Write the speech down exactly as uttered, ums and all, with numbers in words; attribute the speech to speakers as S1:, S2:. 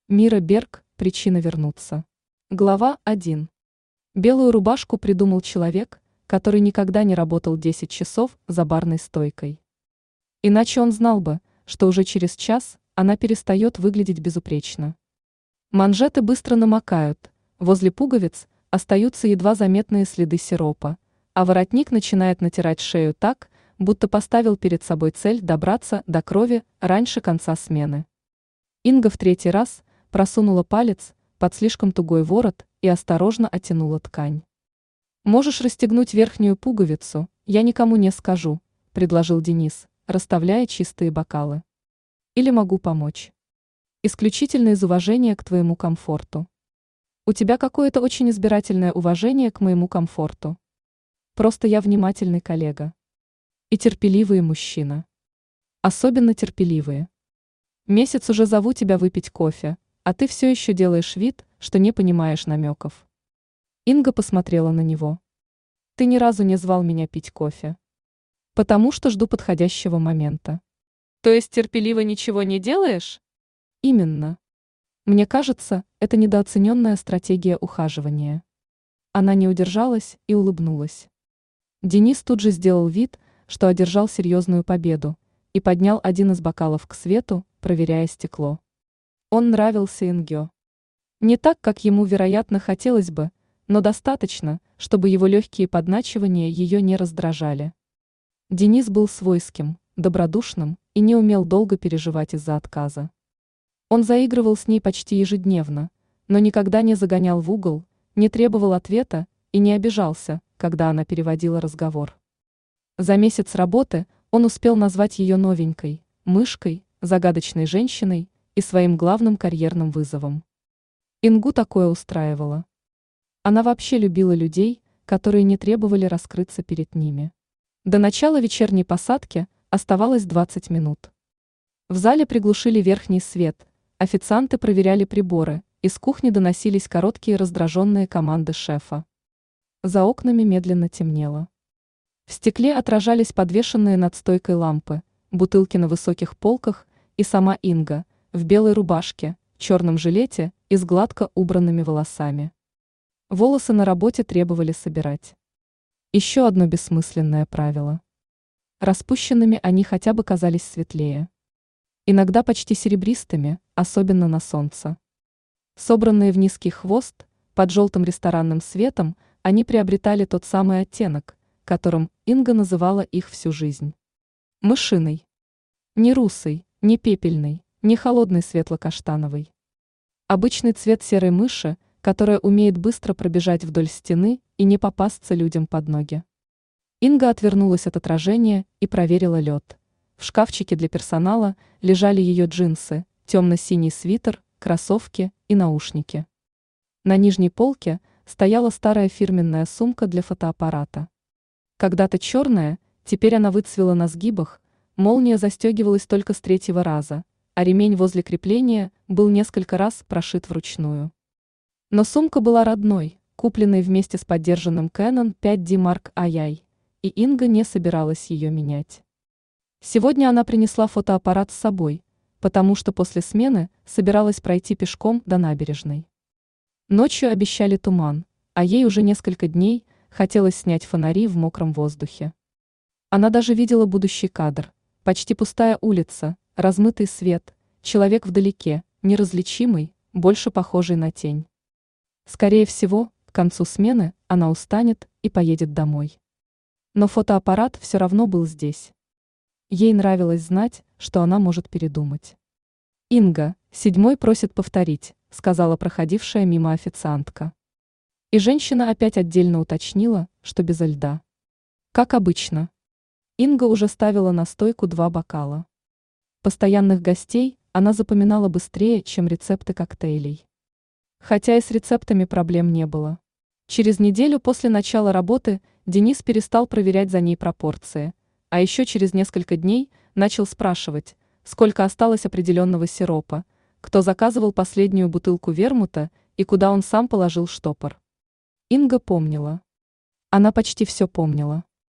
S1: Мира Берг. Причина вернуться. Глава один. Белую рубашку придумал человек, который никогда не работал десять часов за барной стойкой. Иначе он знал бы, что уже через час она перестает выглядеть безупречно. Манжеты быстро намокают, возле пуговиц остаются едва заметные следы сиропа, а воротник начинает натирать шею так, будто поставил перед собой цель добраться до крови раньше конца смены. Инга в третий раз просунула палец под слишком тугой ворот и осторожно оттянула ткань. «Можешь расстегнуть верхнюю пуговицу, я никому не скажу», – предложил Денис, расставляя чистые бокалы. «Или могу помочь. Исключительно из уважения к твоему комфорту. У тебя какое-то очень избирательное уважение к моему комфорту. Просто я внимательный коллега. И терпеливый мужчина. Особенно терпеливые. Месяц уже зову тебя выпить кофе, а ты все еще делаешь вид, что не понимаешь намеков». Инга посмотрела на него. «Ты ни разу не звал меня пить кофе. Потому что жду подходящего момента». «То есть терпеливо ничего не делаешь?» «Именно. Мне кажется, это недооцененная стратегия ухаживания». Она не удержалась и улыбнулась. Денис тут же сделал вид, что одержал серьезную победу, и поднял один из бокалов к свету, проверяя стекло. Он нравился Инге. Не так, как ему, вероятно, хотелось бы, но достаточно, чтобы его легкие подначивания ее не раздражали. Денис был свойским, добродушным и не умел долго переживать из-за отказа. Он заигрывал с ней почти ежедневно, но никогда не загонял в угол, не требовал ответа и не обижался, когда она переводила разговор. За месяц работы он успел назвать ее новенькой, мышкой, загадочной женщиной и своим главным карьерным вызовом. Ингу такое устраивало. Она вообще любила людей, которые не требовали раскрыться перед ними. До начала вечерней посадки оставалось двадцать минут. В зале приглушили верхний свет, официанты проверяли приборы, из кухни доносились короткие раздраженные команды шефа. За окнами медленно темнело. В стекле отражались подвешенные над стойкой лампы, бутылки на высоких полках и сама Инга, в белой рубашке, черном жилете и с гладко убранными волосами. Волосы на работе требовали собирать. Еще одно бессмысленное правило. Распущенными они хотя бы казались светлее. Иногда почти серебристыми, особенно на солнце. Собранные в низкий хвост, под желтым ресторанным светом, они приобретали тот самый оттенок, которым Инга называла их всю жизнь. Мышиный. Не русый, не пепельный, не холодный светло-каштановый. Обычный цвет серой мыши, которая умеет быстро пробежать вдоль стены и не попасться людям под ноги. Инга отвернулась от отражения и проверила лед. В шкафчике для персонала лежали ее джинсы, темно-синий свитер, кроссовки и наушники. На нижней полке стояла старая фирменная сумка для фотоаппарата. Когда-то черная, теперь она выцвела на сгибах, молния застегивалась только с третьего раза, а ремень возле крепления был несколько раз прошит вручную. Но сумка была родной, купленной вместе с поддержанным Canon пять ди Mark ай, и Инга не собиралась ее менять. Сегодня она принесла фотоаппарат с собой, потому что после смены собиралась пройти пешком до набережной. Ночью обещали туман, а ей уже несколько дней хотелось снять фонари в мокром воздухе. Она даже видела будущий кадр, почти пустая улица, размытый свет, человек вдалеке, неразличимый, больше похожий на тень. Скорее всего, к концу смены она устанет и поедет домой. Но фотоаппарат все равно был здесь. Ей нравилось знать, что она может передумать. «Инга, седьмой просит повторить», — сказала проходившая мимо официантка. И женщина опять отдельно уточнила, что без льда. Как обычно. Инга уже ставила на стойку два бокала. Постоянных гостей она запоминала быстрее, чем рецепты коктейлей. Хотя и с рецептами проблем не было. Через неделю после начала работы Денис перестал проверять за ней пропорции, а еще через несколько дней начал спрашивать, сколько осталось определенного сиропа, кто заказывал последнюю бутылку вермута и куда он сам положил штопор. Инга помнила. Она почти все помнила.